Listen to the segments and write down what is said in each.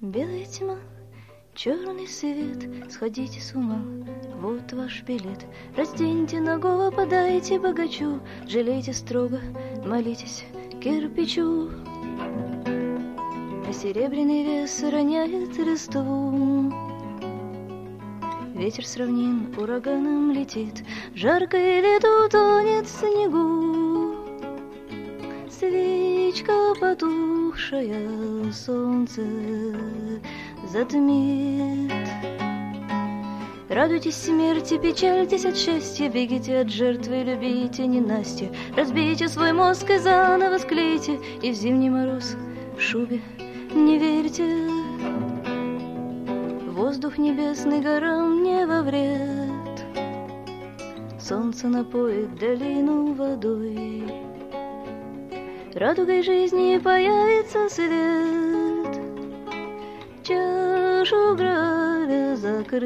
Белая тьма, черный свет, сходите с ума, вот ваш билет. Разденьте нагого, подайте богачу, жалейте строго, молитесь кирпичу. А серебряный вес роняет листву. Ветер с равнин ураганом летит, жаркое лето тонет в снегу. Свечка потухшая, солнце затмит. Радуйтесь смерти, печальтесь от счастья, бегите от жертвы, любите ненастье. Разбейте свой мозг и заново склейте, и в зимний мороз в шубе не верьте. Воздух небесный горам не во вред, солнце напоит долину водой, радугой жизни появится свет, чашу граля закрыв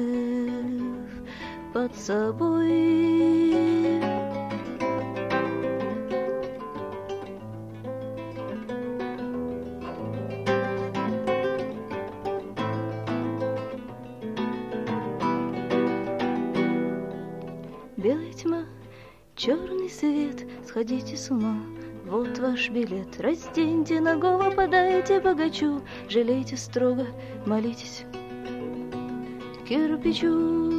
под собой. Белая тьма, черный свет, сходите с ума, вот ваш билет. Разденьте нагого, подайте богачу, жалейте строго, молитесь кирпичу.